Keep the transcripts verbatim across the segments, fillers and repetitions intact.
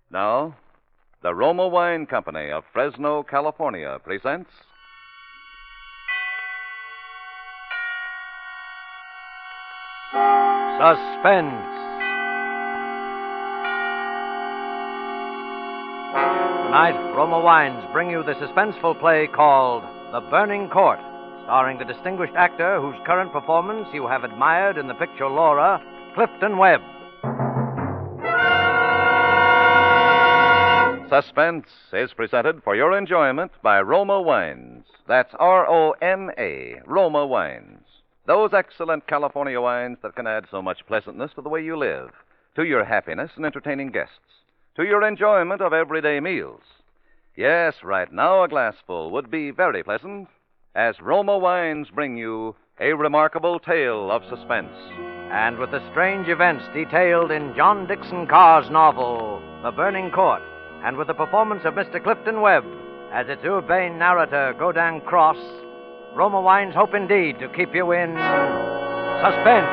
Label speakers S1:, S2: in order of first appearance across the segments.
S1: Now, the Roma Wine Company of Fresno, California presents
S2: Suspense. Tonight, Roma Wines bring you the suspenseful play called The Burning Court, starring the distinguished actor whose current performance you have admired in the picture Laura, Clifton Webb.
S1: Suspense is presented for your enjoyment by Roma Wines. That's R O M A, Roma Wines. Those excellent California wines that can add so much pleasantness to the way you live, to your happiness in entertaining guests, to your enjoyment of everyday meals. Yes, right now a glassful would be very pleasant, as Roma Wines bring you a remarkable tale of suspense.
S2: And with the strange events detailed in John Dixon Carr's novel, The Burning Court, and with the performance of Mister Clifton Webb as its urbane narrator, Godin Cross, Roma Wines hope indeed to keep you in suspense.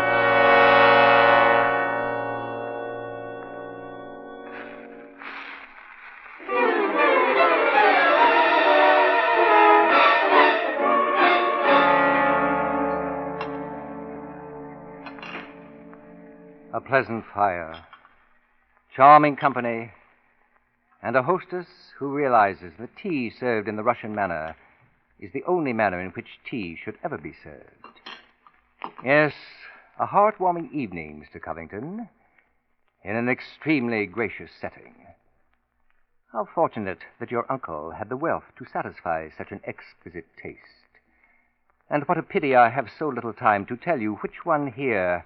S2: A pleasant fire, charming company, and a hostess who realizes that tea served in the Russian manner is the only manner in which tea should ever be served. Yes, a heartwarming evening, Mister Covington, in an extremely gracious setting. How fortunate that your uncle had the wealth to satisfy such an exquisite taste. And what a pity I have so little time to tell you which one here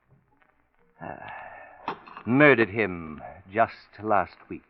S2: uh, murdered him just last week.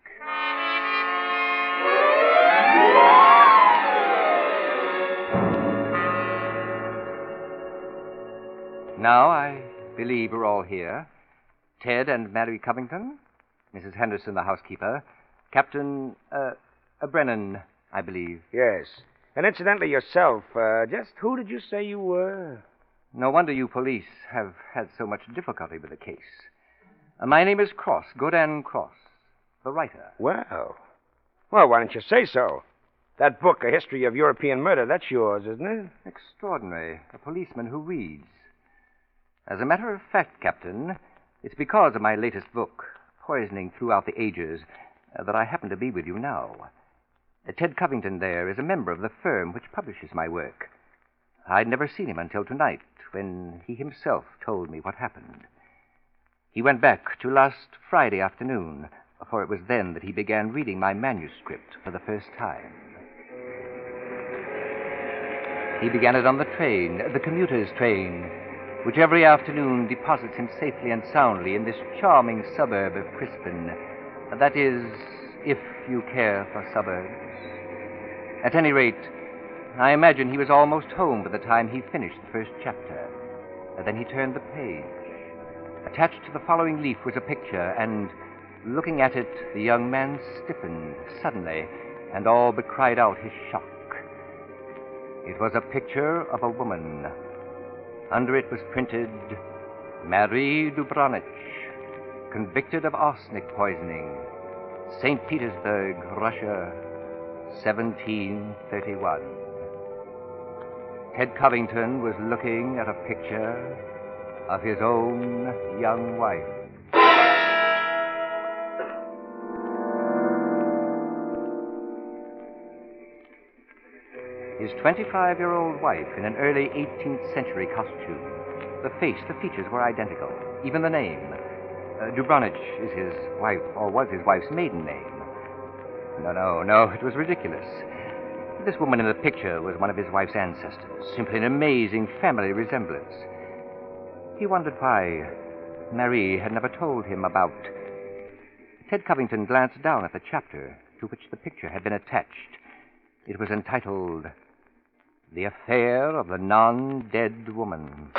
S2: Now, I believe we're all here. Ted and Mary Covington, Missus Henderson, the housekeeper, Captain, uh, uh, Brennan, I believe.
S3: Yes. And incidentally, yourself, uh, just who did you say you were?
S2: No wonder you police have had so much difficulty with the case. Uh, my name is Cross, Godin Cross, the writer.
S3: Well, well, why don't you say so? That book, A History of European Murder, that's yours, isn't it?
S2: Extraordinary. A policeman who reads. As a matter of fact, Captain, it's because of my latest book, Poisoning Throughout the Ages, uh, that I happen to be with you now. Uh, Ted Covington there is a member of the firm which publishes my work. I'd never seen him until tonight, when he himself told me what happened. He went back to last Friday afternoon, for it was then that he began reading my manuscript for the first time. He began it on the train, the commuter's train, which every afternoon deposits him safely and soundly in this charming suburb of Crispin. That is, if you care for suburbs. At any rate, I imagine he was almost home by the time he finished the first chapter. And then he turned the page. Attached to the following leaf was a picture, and looking at it, the young man stiffened suddenly and all but cried out his shock. It was a picture of a woman. Under it was printed, Marie Dubronich, convicted of arsenic poisoning, Saint Petersburg, Russia, seventeen thirty-one. Ted Covington was looking at a picture of his own young wife. His twenty-five-year-old wife in an early eighteenth century costume. The face, the features were identical. Even the name. Uh, Dubronich is his wife, or was his wife's maiden name. No, no, no, it was ridiculous. This woman in the picture was one of his wife's ancestors. Simply an amazing family resemblance. He wondered why Marie had never told him about... Ted Covington glanced down at the chapter to which the picture had been attached. It was entitled... The Affair of the Non-Dead Woman.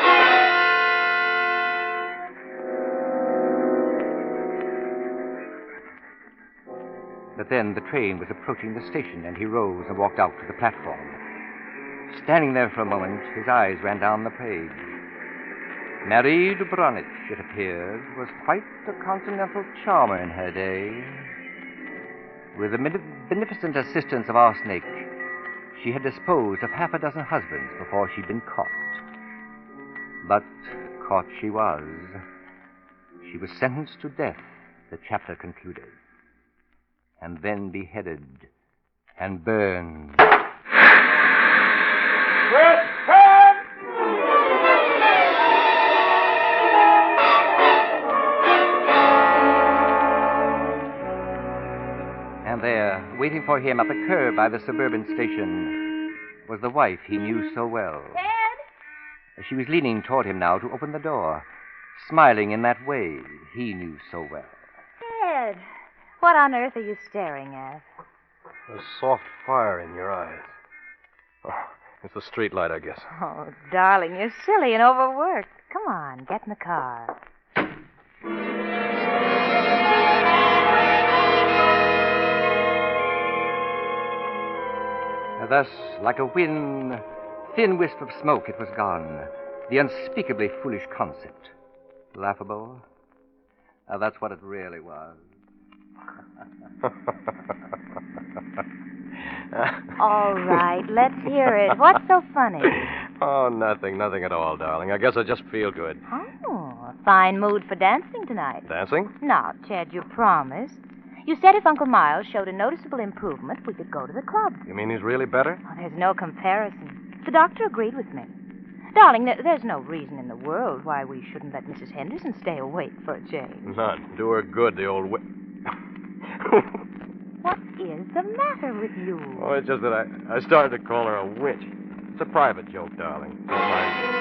S2: But then the train was approaching the station, and he rose and walked out to the platform. Standing there for a moment, his eyes ran down the page. Marie Dubronich, it appeared, was quite a continental charmer in her day. With the beneficent assistance of arsenic, she had disposed of half a dozen husbands before she'd been caught. But caught she was. She was sentenced to death, the chapter concluded, and then beheaded and burned. And there, waiting for him at the curb by the suburban station, was the wife he knew so well.
S4: Ted?
S2: She was leaning toward him now to open the door, smiling in that way he knew so well.
S4: Ted, what on earth are you staring at?
S5: There's soft fire in your eyes. Oh, it's the street light, I guess.
S4: Oh, darling, you're silly and overworked. Come on, get in the car.
S2: Thus, like a wind, thin wisp of smoke, it was gone. The unspeakably foolish concept. Laughable? Uh, that's what it really was.
S4: All right, let's hear it. What's so funny?
S5: Oh, nothing, nothing at all, darling. I guess I just feel good.
S4: Oh, a fine mood for dancing tonight.
S5: Dancing?
S4: Now, Ted, you promised. You said if Uncle Miles showed a noticeable improvement, we could go to the club.
S5: You mean he's really better?
S4: Oh, there's no comparison. The doctor agreed with me. Darling, there- there's no reason in the world why we shouldn't let Missus Henderson stay awake for a change.
S5: None. Do her good, the old wi-
S4: What is the matter with you?
S5: Oh, it's just that I, I started to call her a witch. It's a private joke, darling. Don't mind me.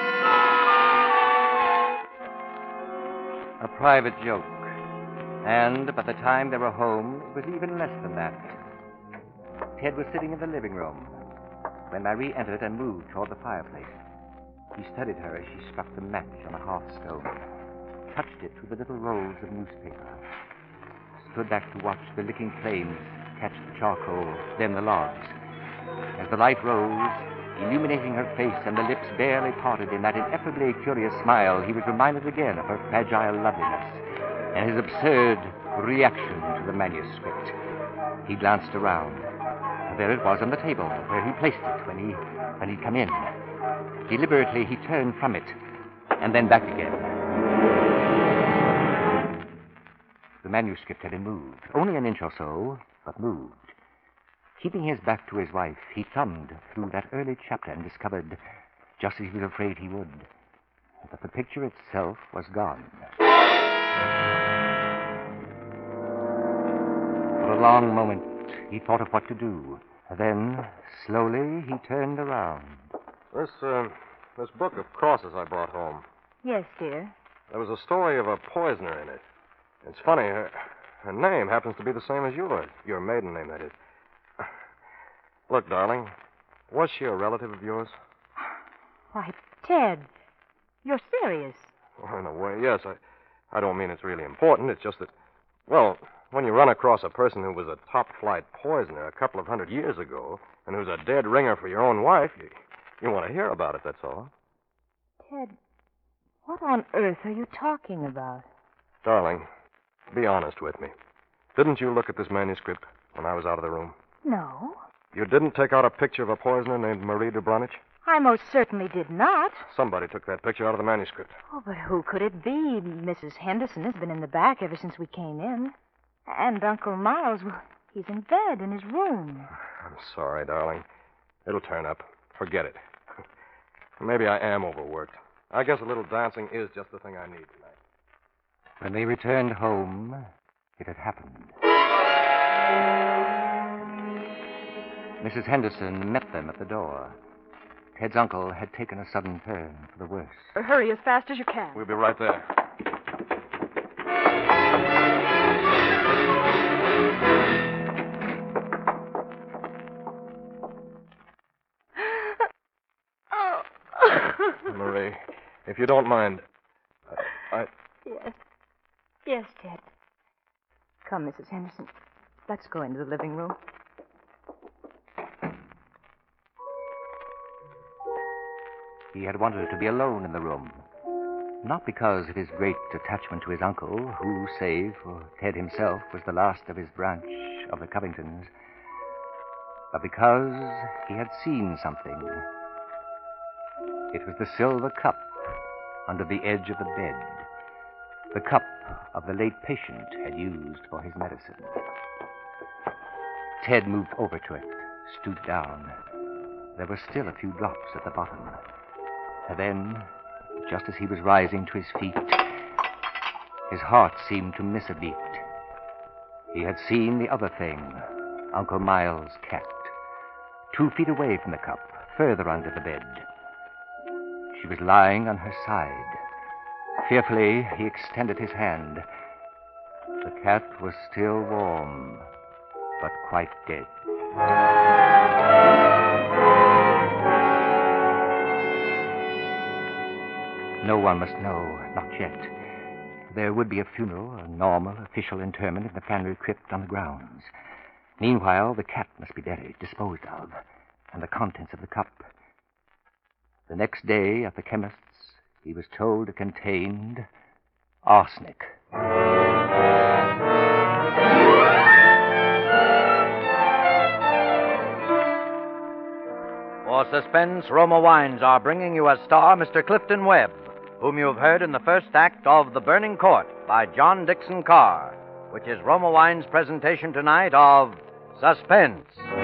S2: A private joke. And by the time they were home, it was even less than that. Ted was sitting in the living room when Marie entered and moved toward the fireplace. He studied her as she struck the match on a hearthstone, touched it with the little rolls of newspaper, stood back to watch the licking flames catch the charcoal, then the logs. As the light rose, illuminating her face and the lips barely parted in that ineffably curious smile, he was reminded again of her fragile loveliness and his absurd reaction to the manuscript. He glanced around. There it was on the table, where he placed it when he when he'd come in. Deliberately, he turned from it, and then back again. The manuscript had been moved, only an inch or so, but moved. Keeping his back to his wife, he thumbed through that early chapter and discovered, just as he was afraid he would, that the picture itself was gone. For a long moment, he thought of what to do. Then, slowly, he turned around.
S5: This, uh, this book of crosses I brought home.
S4: Yes, dear.
S5: There was a story of a poisoner in it. It's funny, her, her name happens to be the same as yours. Your maiden name, that is. Look, darling, was she a relative of yours?
S4: Why, Ted, you're serious.
S5: Well, in a way, yes. I, I don't mean it's really important. It's just that, well, when you run across a person who was a top-flight poisoner a couple of hundred years ago and who's a dead ringer for your own wife, you, you want to hear about it, that's all.
S4: Ted, what on earth are you talking about?
S5: Darling, be honest with me. Didn't you look at this manuscript when I was out of the room?
S4: No,
S5: You didn't take out a picture of a poisoner named Marie Dubronich?
S4: I most certainly did not.
S5: Somebody took that picture out of the manuscript.
S4: Oh, but who could it be? Missus Henderson has been in the back ever since we came in. And Uncle Miles, well, he's in bed in his room.
S5: I'm sorry, darling. It'll turn up. Forget it. Maybe I am overworked. I guess a little dancing is just the thing I need tonight.
S2: When they returned home, it had happened. Missus Henderson met them at the door. Ted's uncle had taken a sudden turn for the worse.
S6: Hurry as fast as you can.
S5: We'll be right there. Marie, if you don't mind, I... I...
S4: Yes. Yes, Ted. Come, Missus Henderson. Let's go into the living room.
S2: He had wanted to be alone in the room. Not because of his great attachment to his uncle, who, save for Ted himself, was the last of his branch of the Covingtons, but because he had seen something. It was the silver cup under the edge of the bed, the cup of the late patient had used for his medicine. Ted moved over to it, stooped down. There were still a few drops at the bottom. And then, just as he was rising to his feet, his heart seemed to miss a beat. He had seen the other thing, Uncle Miles' cat, two feet away from the cup, further under the bed. She was lying on her side. Fearfully, he extended his hand. The cat was still warm, but quite dead. No one must know, not yet. There would be a funeral, a normal, official interment in the family crypt on the grounds. Meanwhile, the cat must be buried, disposed of, and the contents of the cup. The next day, at the chemist's, he was told it contained arsenic.
S6: For Suspense, Roma Wines are bringing you as star Mister Clifton Webb, whom you have heard in the first act of The Burning Court by John Dixon Carr, which is Roma Wines' presentation tonight of Suspense.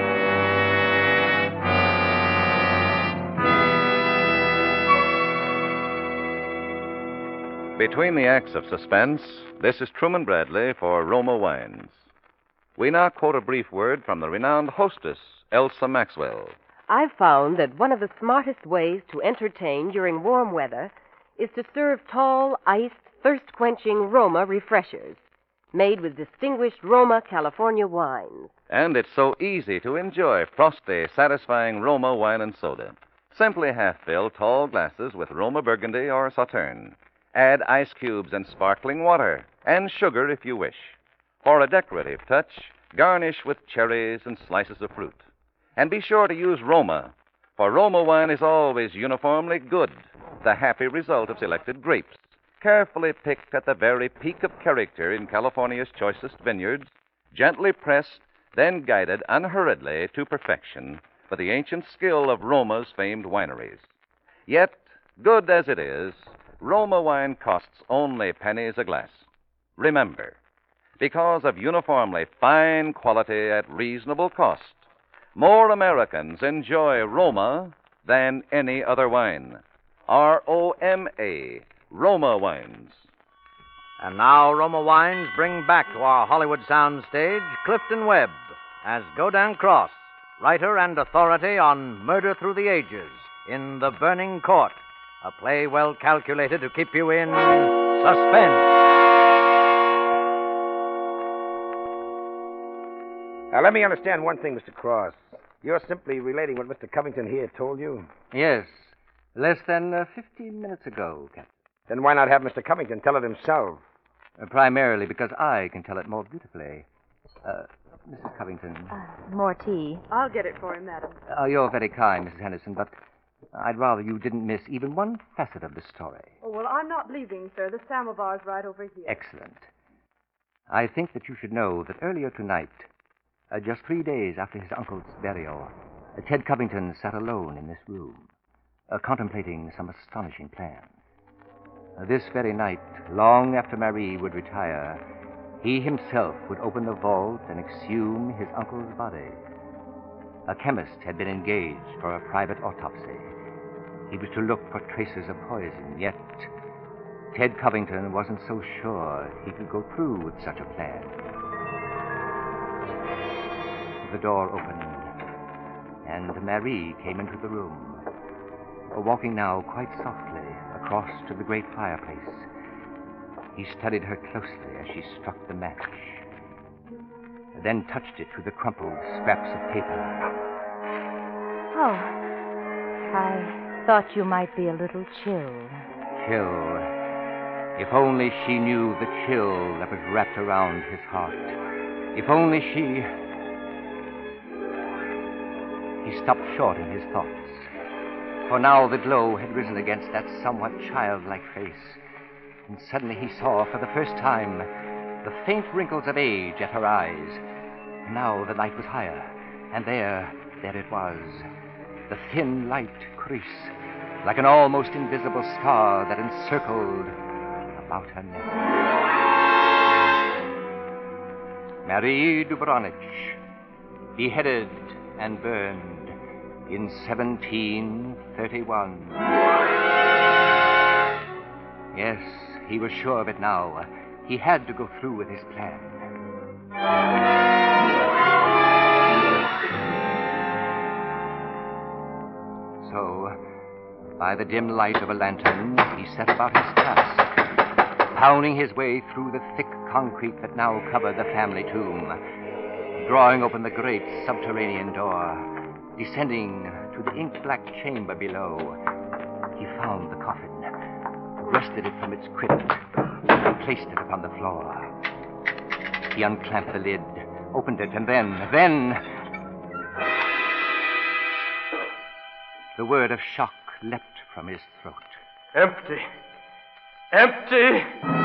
S1: Between the acts of Suspense, this is Truman Bradley for Roma Wines. We now quote a brief word from the renowned hostess, Elsa Maxwell.
S7: I've found that one of the smartest ways to entertain during warm weather is to serve tall, iced, thirst-quenching Roma refreshers, made with distinguished Roma California wines.
S1: And it's so easy to enjoy frosty, satisfying Roma wine and soda. Simply half-fill tall glasses with Roma Burgundy or Sauterne. Add ice cubes and sparkling water, and sugar if you wish. For a decorative touch, garnish with cherries and slices of fruit. And be sure to use Roma, for Roma wine is always uniformly good, the happy result of selected grapes, carefully picked at the very peak of character in California's choicest vineyards, gently pressed, then guided unhurriedly to perfection by the ancient skill of Roma's famed wineries. Yet, good as it is, Roma wine costs only pennies a glass. Remember, because of uniformly fine quality at reasonable cost, more Americans enjoy Roma than any other wine. R O M A, Roma Wines.
S6: And now Roma Wines bring back to our Hollywood soundstage Clifton Webb as Godin Cross, writer and authority on Murder Through the Ages in The Burning Court, a play well calculated to keep you in suspense.
S3: Now, let me understand one thing, Mister Cross. You're simply relating what Mister Covington here told you?
S2: Yes, less than uh, fifteen minutes ago, Captain.
S3: Then why not have Mister Covington tell it himself?
S2: Uh, primarily because I can tell it more beautifully. Uh, Missus Covington.
S4: Uh, more tea.
S8: I'll get it for him, madam.
S2: Uh, you're very kind, Missus Henderson, but I'd rather you didn't miss even one facet of the story.
S8: Oh, well, I'm not leaving, sir. The samovar's right over here.
S2: Excellent. I think that you should know that earlier tonight, uh, just three days after his uncle's burial, uh, Ted Covington sat alone in this room, uh, contemplating some astonishing plan. Uh, this very night, long after Marie would retire, he himself would open the vault and exhume his uncle's body. A chemist had been engaged for a private autopsy. He was to look for traces of poison, yet Ted Covington wasn't so sure he could go through with such a plan. The door opened, and Marie came into the room, walking now quite softly across to the great fireplace. He studied her closely as she struck the match, then touched it to the crumpled scraps of paper.
S4: Oh, I thought you might be a little chilled.
S2: Chill. If only she knew the chill that was wrapped around his heart. If only she... He stopped short in his thoughts, for now the glow had risen against that somewhat childlike face. And suddenly he saw, for the first time, the faint wrinkles of age at her eyes. And now the light was higher, and there, there it was, the thin light crease, like an almost invisible star that encircled about her neck. Marie Dubronich, beheaded and burned in seventeen thirty-one. Yes, he was sure of it now. He had to go through with his plan. So, by the dim light of a lantern, he set about his task, pounding his way through the thick concrete that now covered the family tomb, drawing open the great subterranean door, descending to the ink-black chamber below. He found the coffin, wrested it from its crypt, and placed it upon the floor. He unclamped the lid, opened it, and then, then... The word of shock leapt from his throat.
S5: Empty. Empty!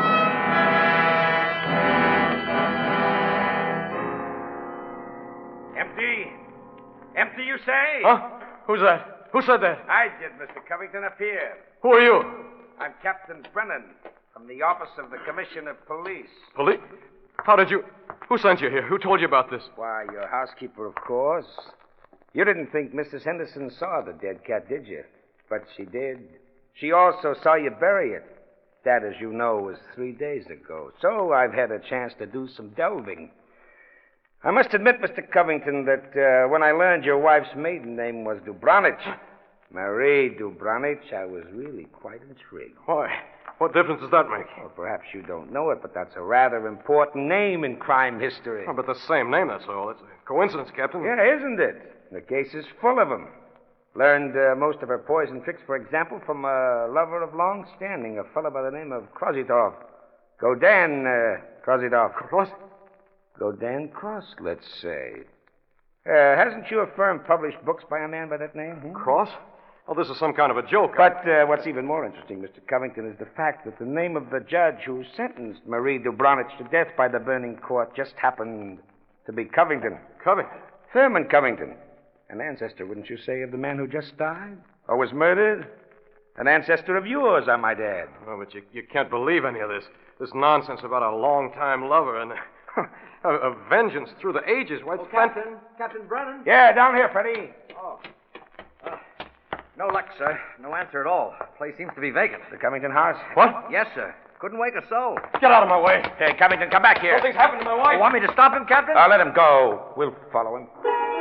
S3: Empty? Empty, you say?
S5: Huh? Who's that? Who said that?
S3: I did, Mister Covington. Up here.
S5: Who are you?
S3: I'm Captain Brennan from the Office of the Commissioner of Police.
S5: Police? How did you... Who sent you here? Who told you about this?
S3: Why, your housekeeper, of course. You didn't think Missus Henderson saw the dead cat, did you? But she did. She also saw you bury it. That, as you know, was three days ago. So I've had a chance to do some delving. I must admit, Mister Covington, that uh, when I learned your wife's maiden name was Dubronich, Marie Dubronich, I was really quite intrigued.
S5: Why? What difference does that make?
S3: Well, perhaps you don't know it, but that's a rather important name in crime history.
S5: Oh, but the same name, that's all. It's a coincidence, Captain.
S3: Yeah, isn't it? The case is full of them. Learned uh, most of her poison tricks, for example, from a lover of long standing, a fellow by the name of Krozitov. Godan uh, Krozitov.
S5: Cross?
S3: Godan Cross, let's say. Uh, hasn't your firm published books by a man by that name? Hmm?
S5: Cross? Oh, this is some kind of a joke.
S3: But uh, what's even more interesting, Mister Covington, is the fact that the name of the judge who sentenced Marie Dubronich to death by the burning court just happened to be Covington.
S5: Covington?
S3: Thurman Covington. An ancestor, wouldn't you say, of the man who just died? Or was murdered? An ancestor of yours, I might add.
S5: Oh, but you, you can't believe any of this. This nonsense about a long-time lover and a, a vengeance through the ages. Why,
S6: Oh, Captain. Captain Brennan.
S3: Yeah, down here, Freddie.
S6: Oh. Uh, no luck, sir. No answer at all. Place seems to be vacant.
S3: The Covington house?
S5: What?
S6: Yes, sir. Couldn't wake a soul.
S5: Get out of my way.
S3: Hey, Covington, come back here.
S5: Something's happened to my wife.
S6: Oh, want me to stop him, Captain?
S3: Uh, let him go. We'll follow him.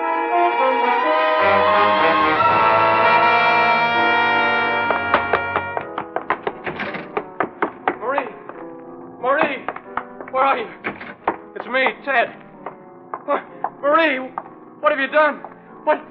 S5: Marie! Marie! Where are you? It's me, Ted. What? Marie! What have you done? What?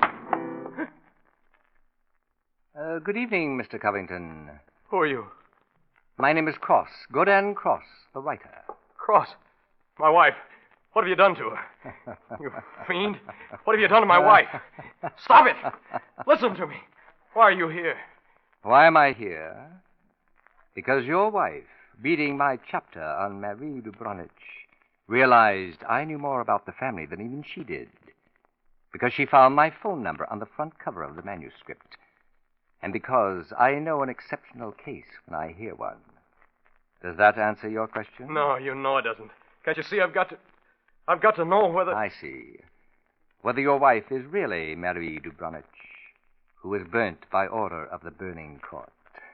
S2: Uh, good evening, Mister Covington.
S5: Who are you?
S2: My name is Cross, Godan Cross, the writer.
S5: Cross. My wife. What have you done to her? You fiend. What have you done to my wife? Stop it! Listen to me. Why are you here?
S2: Why am I here? Because your wife, reading my chapter on Marie Dubronich, realized I knew more about the family than even she did. Because she found my phone number on the front cover of the manuscript. And because I know an exceptional case when I hear one. Does that answer your question?
S5: No, you know it doesn't. Can't you see I've got to... I've got to know whether...
S2: I see. Whether your wife is really Marie Dubronich, who was burnt by order of the burning court.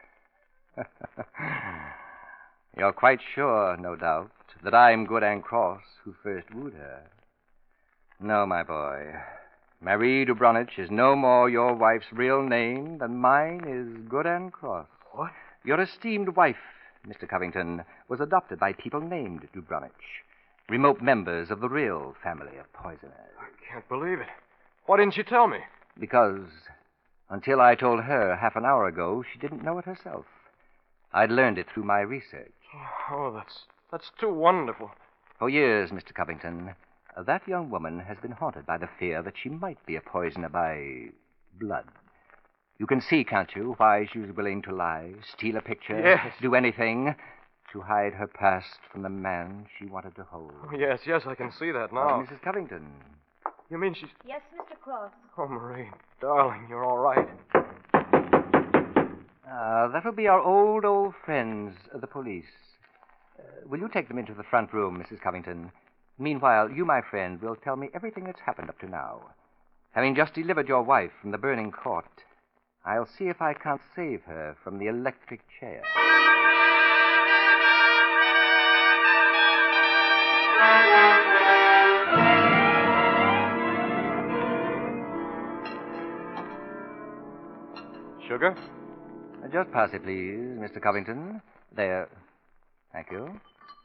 S2: You're quite sure, no doubt, that I'm Godan Cross who first wooed her. No, my boy. Marie Dubronich is no more your wife's real name than mine is Godan Cross.
S5: What?
S2: Your esteemed wife, Mister Covington, was adopted by people named Dubronich, remote members of the real family of poisoners.
S5: I can't believe it. Why didn't you tell me?
S2: Because until I told her half an hour ago, she didn't know it herself. I'd learned it through my research.
S5: Oh, that's that's too wonderful.
S2: For years, Mister Covington, that young woman has been haunted by the fear that she might be a poisoner by blood. You can see, can't you, why she was willing to lie, steal a picture,
S5: Yes.
S2: do anything to hide her past from the man she wanted to hold.
S5: Oh, yes, yes, I can see that
S2: Uh,
S5: now.
S2: Missus Covington.
S5: You mean she's...
S4: Yes, Mister Cross.
S5: Oh, Marie, darling, you're all right.
S2: Uh, that will be our old, old friends, uh, the police. Uh, will you take them into the front room, Missus Covington? Meanwhile, you, my friend, will tell me everything that's happened up to now. Having just delivered your wife from the burning court, I'll see if I can't save her from the electric chair.
S5: Sugar?
S2: Uh, Just pass it, please, Mister Covington. There. Thank you.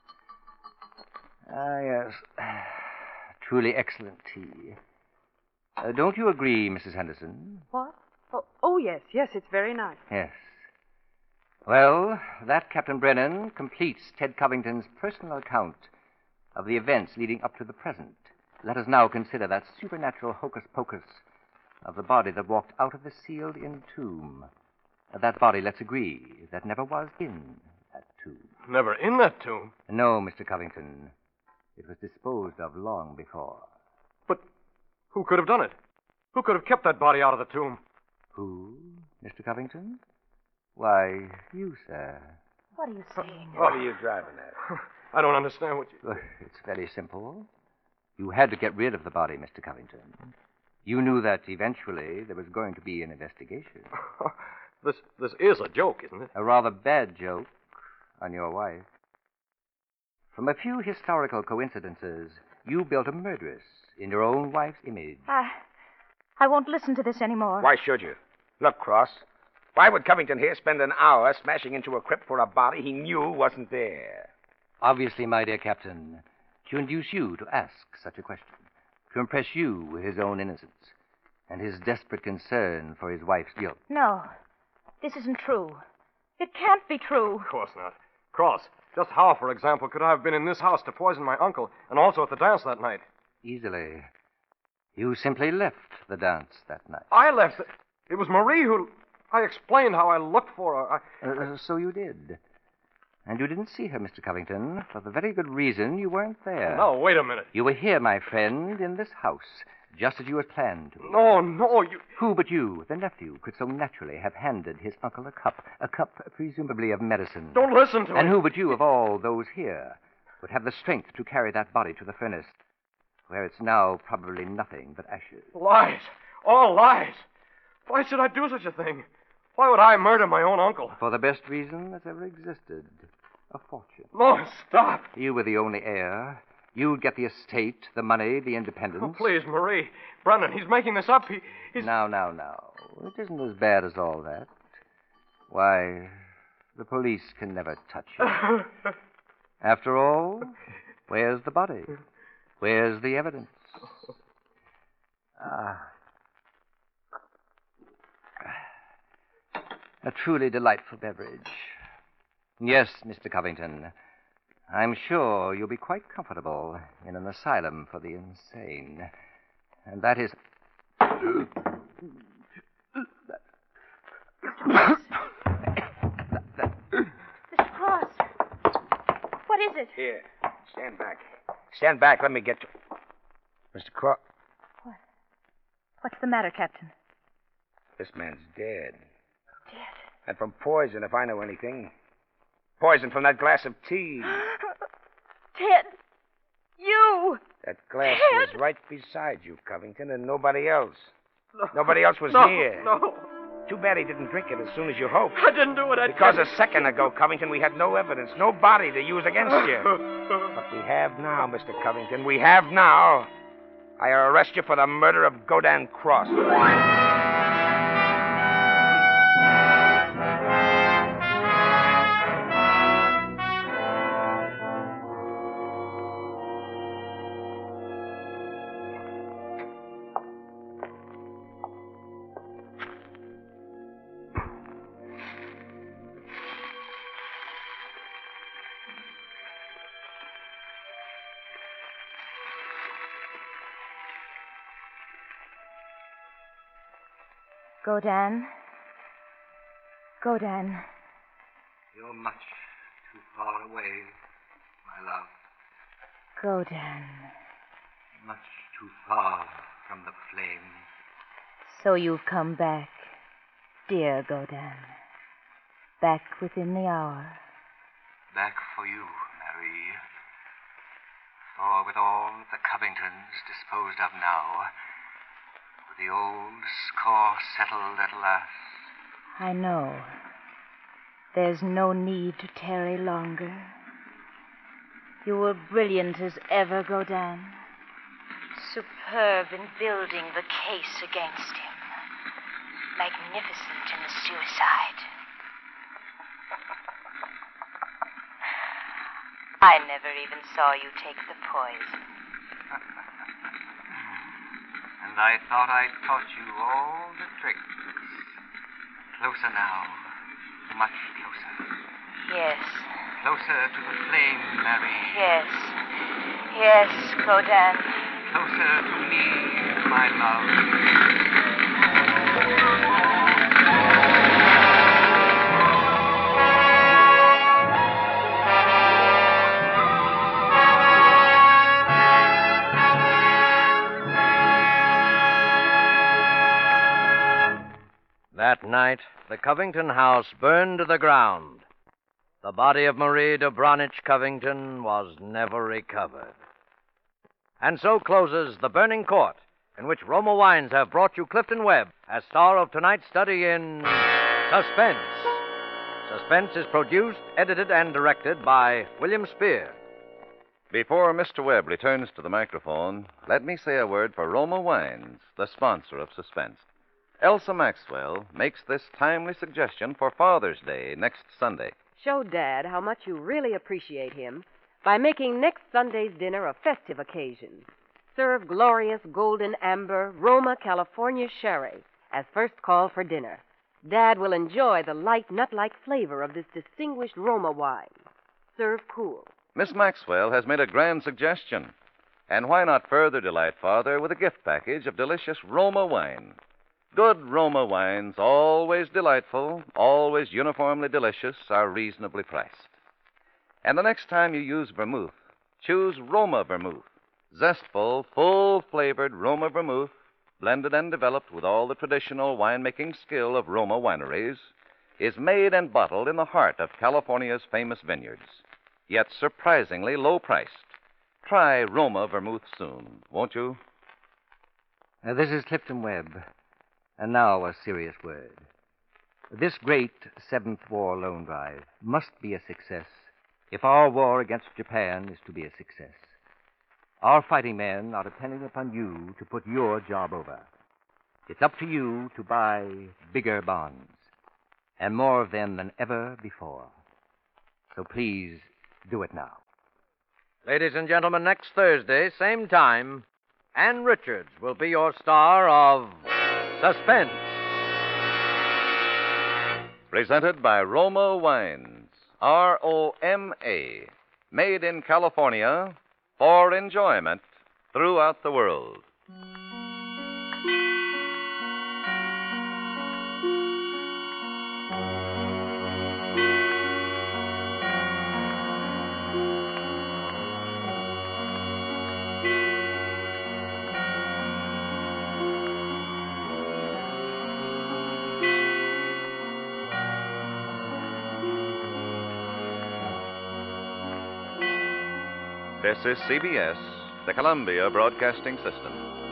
S2: Ah, yes. Truly excellent tea. Uh, don't you agree, Missus Henderson?
S8: What? Oh, oh, yes, yes, it's very nice.
S2: Yes. Well, that, Captain Brennan, completes Ted Covington's personal account of the events leading up to the present. Let us now consider that supernatural hocus-pocus of the body that walked out of the sealed-in tomb. That body, let's agree, that never was in that tomb.
S5: Never in that tomb.
S2: No, Mister Covington. It was disposed of long before.
S5: But who could have done it? Who could have kept that body out of the tomb?
S2: Who, Mister Covington? Why, you, sir.
S4: What are you saying?
S3: What are you driving at?
S5: I don't understand what you...
S2: Well, it's very simple. You had to get rid of the body, Mister Covington. You knew that eventually there was going to be an investigation.
S5: this this is a joke, isn't it?
S2: A rather bad joke on your wife. From a few historical coincidences, you built a murderess in your own wife's image.
S4: I, I won't listen to this anymore.
S3: Why should you? Look, Cross. Why would Covington here spend an hour smashing into a crypt for a body he knew wasn't there?
S2: Obviously, my dear Captain, to induce you to ask such a question, to impress you with his own innocence and his desperate concern for his wife's guilt.
S4: No, this isn't true. It can't be true.
S5: Of course not. Cross, just how, for example, could I have been in this house to poison my uncle and also at the dance that night?
S2: Easily. You simply left the dance that night.
S5: I left. It was Marie who... I explained how I looked for her.
S2: I... Uh, so you did. And you didn't see her, Mister Covington, for the very good reason you weren't there.
S5: No, wait a minute.
S2: You were here, my friend, in this house, just as you had planned to.
S5: No, no, you...
S2: Who but you, the nephew, could so naturally have handed his uncle a cup, a cup presumably of medicine?
S5: Don't listen to
S2: And
S5: me.
S2: who but you, of all those here, would have the strength to carry that body to the furnace, where it's now probably nothing but ashes?
S5: Lies. All lies. Why should I do such a thing? Why would I murder my own uncle?
S2: For the best reason that's ever existed. A fortune.
S5: No, stop.
S2: You were the only heir. You'd get the estate, the money, the independence.
S5: Oh, please, Marie. Brennan, he's making this up. He, he's...
S2: Now, now, now. It isn't as bad as all that. Why, the police can never touch you. After all, where's the body? Where's the evidence? Ah. A truly delightful beverage. Yes, Mister Covington. I'm sure you'll be quite comfortable in an asylum for the insane. And that is...
S4: Mister Cross. What is it?
S3: Here, stand back. Stand back. Let me get you. Mister Cross.
S4: What? What's the matter, Captain?
S3: This man's dead.
S4: Dead.
S3: And from poison, if I know anything. Poison from that glass of tea.
S4: Ted! You!
S3: That glass
S4: Ted!
S3: was right beside you, Covington, and nobody else. Nobody else was
S5: no,
S3: near.
S5: No,
S3: Too bad he didn't drink it as soon as you hoped.
S5: I didn't do it. I
S3: Because
S5: didn't.
S3: a second ago, Covington, we had no evidence, no body to use against you. But we have now, Mister Covington. We have now. I arrest you for the murder of Godin Cross.
S4: Godin. Godin.
S2: You're much too far away, my love.
S4: Godan.
S2: Much too far from the flame.
S4: So you've come back, dear Godan. Back within the hour.
S2: Back for you, Marie. For with all the Covingtons disposed of now, with the old score settled at last.
S4: I know. There's no need to tarry longer. You were brilliant as ever, Godan. Superb in building the case against him. Magnificent in the suicide. I never even saw you take the poison.
S2: And I thought I'd taught you all the tricks. Closer now. Much closer.
S4: Yes.
S2: Closer to the flame, Marie.
S4: Yes. Yes, Godan.
S2: Closer to me, my love.
S6: That night, the Covington house burned to the ground. The body of Marie Dobranich Covington was never recovered. And so closes The Burning Court, in which Roma Wines have brought you Clifton Webb as star of tonight's study in Suspense. Suspense is produced, edited, and directed by William Spear.
S1: Before Mister Webb returns to the microphone, let me say a word for Roma Wines, the sponsor of Suspense. Elsa Maxwell makes this timely suggestion for Father's Day next Sunday.
S7: Show Dad how much you really appreciate him by making next Sunday's dinner a festive occasion. Serve glorious golden amber Roma California sherry as first call for dinner. Dad will enjoy the light nut-like flavor of this distinguished Roma wine. Serve cool.
S1: Miss Maxwell has made a grand suggestion. And why not further delight Father with a gift package of delicious Roma wine? Good Roma wines, always delightful, always uniformly delicious, are reasonably priced. And the next time you use vermouth, choose Roma vermouth. Zestful, full-flavored Roma vermouth, blended and developed with all the traditional winemaking skill of Roma wineries, is made and bottled in the heart of California's famous vineyards, yet surprisingly low-priced. Try Roma vermouth soon, won't you?
S2: Uh, this is Clifton Webb. And now a serious word. This great Seventh War loan drive must be a success if our war against Japan is to be a success. Our fighting men are depending upon you to put your job over. It's up to you to buy bigger bonds, and more of them than ever before. So please do it now.
S6: Ladies and gentlemen, next Thursday, same time, Ann Richards will be your star of Suspense.
S1: Presented by Roma Wines, R O M A, made in California for enjoyment throughout the world. This is C B S, the Columbia Broadcasting System.